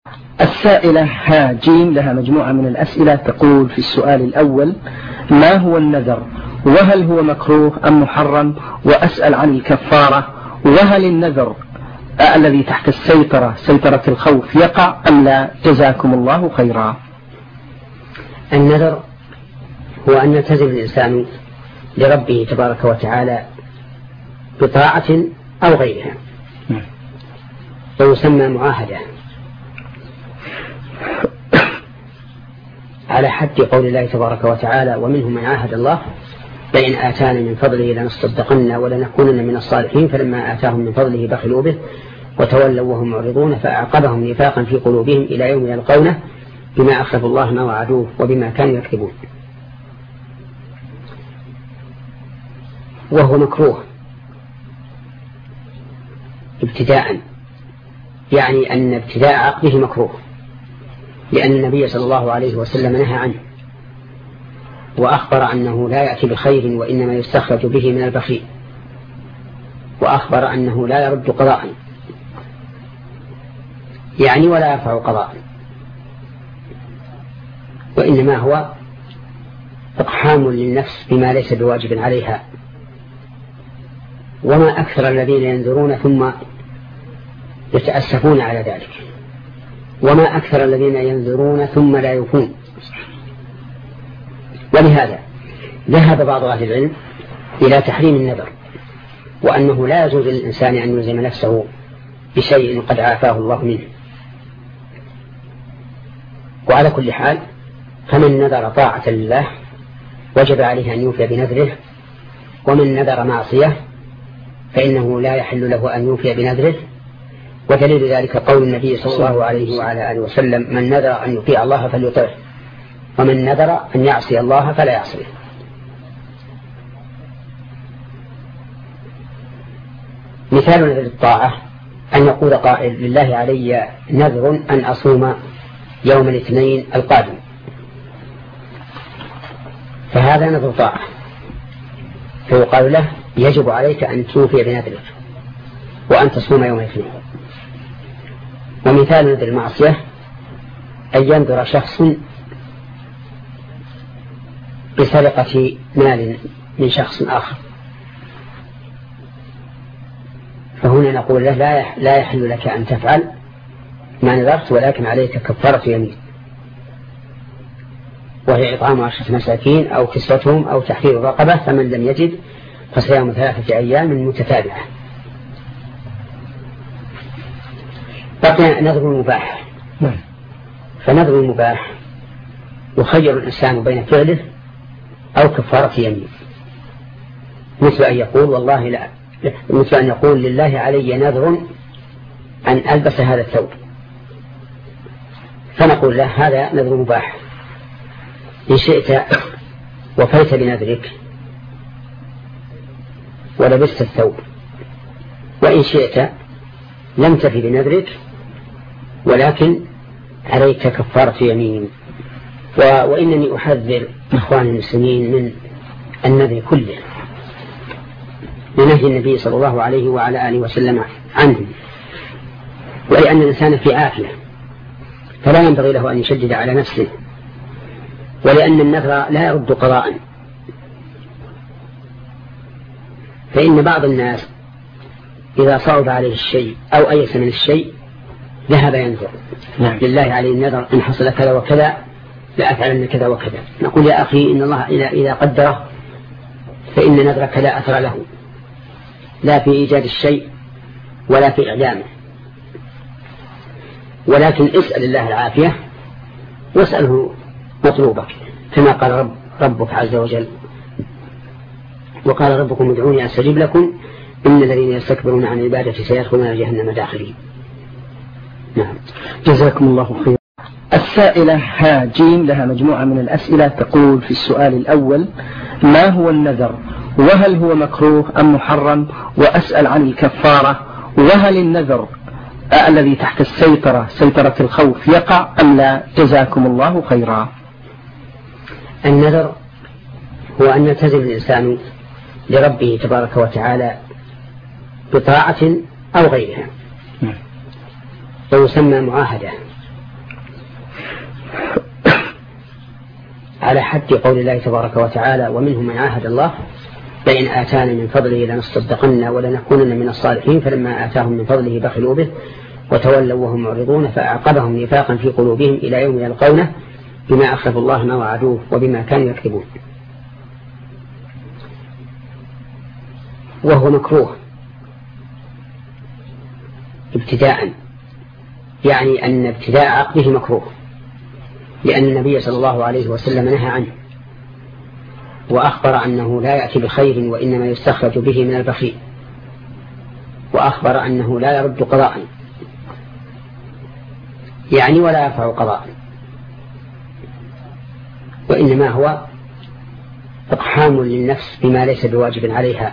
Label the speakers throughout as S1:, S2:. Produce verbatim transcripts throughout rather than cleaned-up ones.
S1: السائلة ها جيم لها مجموعة من الأسئلة، تقول في السؤال الأول: ما هو النذر؟ وهل هو مكروه أم محرم؟ وأسأل عن الكفارة، وهل النذر الذي تحت السيطرة سيطرة الخوف يقع أم لا؟ جزاكم الله خيرا.
S2: النذر هو أن يلتزم الإنسان لربه تبارك وتعالى بطاعة أو غيرها، ويسمى معاهدة، على حد قول الله تبارك وتعالى: ومنهم من عاهد الله لئن آتانا من فضله لنصدقن ولنكونن من الصالحين فلما آتاهم من فضله بخلوا به وتولوا وهم معرضون فأعقبهم نفاقا في قلوبهم إلى يوم يلقونه بما أخلفوا الله ما وعدوه وبما كانوا يكذبون. وهو مكروه ابتداء، يعني أن ابتداء عقده مكروه، لأن النبي صلى الله عليه وسلم نهى عنه وأخبر أنه لا يأتي بخير وإنما يستخرج به من البخيل، وأخبر أنه لا يرد قضاء، يعني ولا يرفع قضاء، وإنما هو إقحام للنفس بما ليس بواجب عليها. وما أكثر الذين ينذرون ثم يتأسفون على ذلك، وما أكثر الذين ينذرون ثم لا يوفون. ولهذا ذهب بعض أهل العلم إلى تحريم النذر، وأنه لا يجوز للإنسان أن يلزم نفسه بشيء قد عافاه الله منه. وعلى كل حال فمن نذر طاعة لله وجب عليه أن يوفي بنذره، ومن نذر معصية فإنه لا يحل له أن يوفي بنذره. ودليل ذلك قول النبي صلى الله عليه وعلى آله وسلم: من نذر أن يطيع الله فليطيعه، ومن نذر أن يعصي الله فلا يعصيه. مثال نذر الطاعة أن يقول قائل: لله علي نذر أن أصوم يوم الاثنين القادم، فهذا نذر طاعة، فيقال له: يجب عليك أن توفي بنذرك وأن تصوم يوم الاثنين. ومثال نذر المعصية أن ينذر شخص بسرقة مال من شخص آخر، فهنا نقول له: لا يحل لك أن تفعل ما نذرت، ولكن عليك كفارة يمين، وهي إطعام عشرة مساكين أو كسوتهم أو تحرير رقبة، فمن لم يجد فصيام ثلاثة أيام متتابعة. بقي نذر المباح. فنذر المباح يخير الإنسان بين فعله أو كفارة يمين، مثل أن يقول والله لا مثل أن يقول لله علي نذر أن ألبس هذا الثوب، فنقول له: هذا نذر مباح، إن شئت وفيت بنذرك ولبست الثوب، وإن شئت لم تفي بنذرك ولكن عليك كفارة يمين. وإنني أحذر إخواني المسلمين من النذر كله لنهي النبي صلى الله عليه وعلى آله وسلم عنه، ولأن الإنسان في عافية فلا ينبغي له أن يشدد على نفسه، ولأن النذر لا يرد قضاء. فإن بعض الناس إذا صعب عليه الشيء أو أيس من الشيء ذهب ينذر: نعم. لله عليه النذر إن حصل كذا وكذا لأفعلن كذا وكذا. نقول: يا أخي، إن الله إذا قدره فإن نذرك لا أثر له، لا في إيجاد الشيء ولا في إعلامه، ولكن اسأل الله العافية واسأله مطلوبك، كما قال رب ربك عز وجل: وقال ربكم ادعوني أستجب لكم إن الذين يستكبرون عن عبادتي سيدخلون جهنم داخلين. نعم.
S1: جزاكم الله خيرا. السائلة ها جيم لها مجموعة من الأسئلة، تقول في السؤال الأول: ما هو النذر؟ وهل هو مكروه أم محرم؟ وأسأل عن الكفارة، وهل النذر الذي تحت السيطرة سيطرة الخوف يقع أم لا؟ جزاكم الله خيرا.
S2: النذر هو أن يلتزم الإنسان لربه تبارك وتعالى بطاعة أو غيرها، ويسمى معاهدة، على حد قول الله تبارك وتعالى ومنهم من عاهد الله لئن آتانا من فضله لنصدقن ولنكونن من الصالحين فلما آتاهم من فضله بخلوا به وتولوا وهم معرضون فأعقبهم نفاقا في قلوبهم إلى يوم يلقونه بما أخلفوا الله ما وعدوه وبما كانوا يكذبون. وهو مكروه ابتداء، يعني أن ابتداء عقده مكروه، لأن النبي صلى الله عليه وسلم نهى عنه وأخبر أنه لا يأتي بخير وإنما يستخرج به من البخيل، وأخبر أنه لا يرد قضاء يعني ولا يرفع قضاء، وإنما هو إقحام للنفس بما ليس بواجب عليها.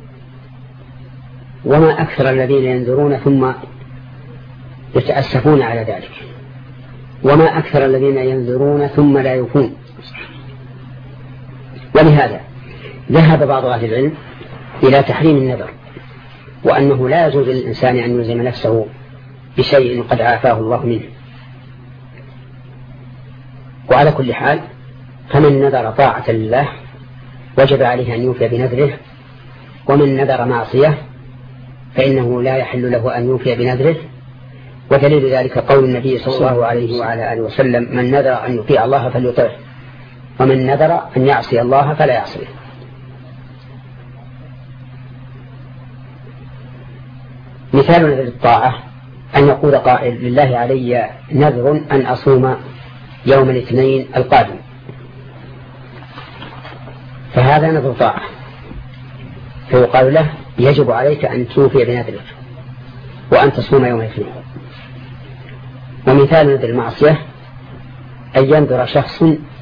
S2: وما أكثر الذين ينذرون ثم يتأسفون على ذلك، وما أكثر الذين ينذرون ثم لا يوفون. ولهذا ذهب بعض أهل العلم إلى تحريم النذر، وأنه لا يجوز للإنسان أن يلزم نفسه بشيء قد عافاه الله منه. وعلى كل حال فمن نذر طاعة لله وجب عليه أن يوفي بنذره، ومن نذر معصية فإنه لا يحل له أن يوفي بنذره. ودليل ذلك قول النبي صلى الله عليه وعلى آله وسلم من نذر أن يطيع الله فليطيعه ومن نذر أن يعصي الله فلا يعصيه. مثال نذر الطاعة أن يقول قائل لله علي نذر أن أصوم يوم الاثنين القادم، فهذا نذر طاعة، فيقال له يجب عليك أن توفي بنذرك وأن تصوم يوم الاثنين. ومثال نذر المعصية أن ينذر شخص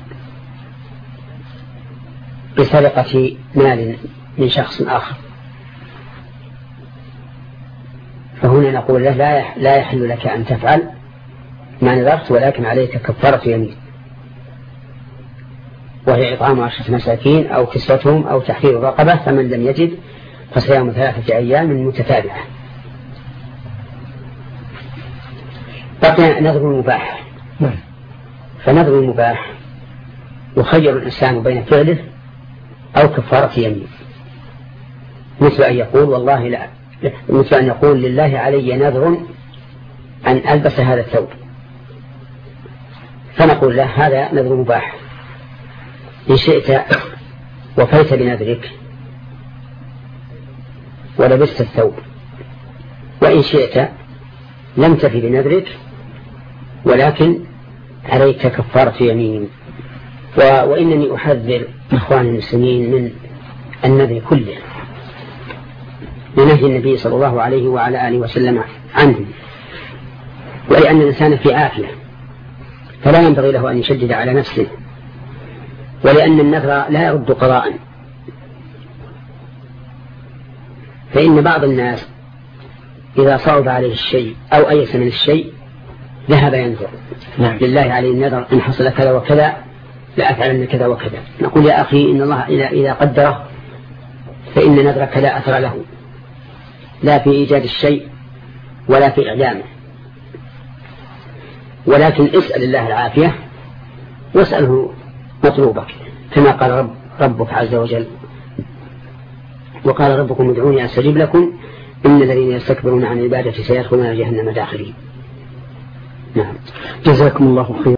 S2: بسرقة مال من شخص آخر، فهنا نقول له لا يحل لك أن تفعل ما نذرت، ولكن عليك كفارة يمين، وهي إطعام عشرة مساكين أو كسوتهم أو تحرير رقبة، فمن لم يجد فصيام ثلاثة أيام متتابعة. بقي نذر المباح، فنذر المباح يخير الإنسان بين فعله أو كفارة يمين، مثل أن يقول والله لا، مثل أن يقول لله علي نذر أن ألبس هذا الثوب، فنقول له هذا نذر مباح، إن شئت وفيت بنذرك ولبست الثوب، وإن شئت لم تفي بنذرك ولكن عليك كفارة يمين. وإنني أحذر إخواني المسلمين من النذر كله لنهي النبي صلى الله عليه وعلى آله وسلم عنه، ولأن الإنسان في عافية فلا ينبغي له أن يشدد على نفسه، ولأن النذر لا يرد قضاء. فإن بعض الناس إذا صعب عليه الشيء أو أيس من الشيء ذهب ينذر نعم. لله عليه النذر إن حصل كذا وكذا لأفعلن كذا وكذا. نقول يا أخي إن الله إذا قدره فإن نذرك لا أثر له، لا في إيجاد الشيء ولا في إعلامه، ولكن اسأل الله العافية واسأله مطلوبك، كما قال رب ربك عز وجل وقال ربكم ادعوني أستجب لكم إن الذين يستكبرون عن عبادتي سيدخلون جهنم داخلين. نعم.
S1: جزاكم الله خيرا.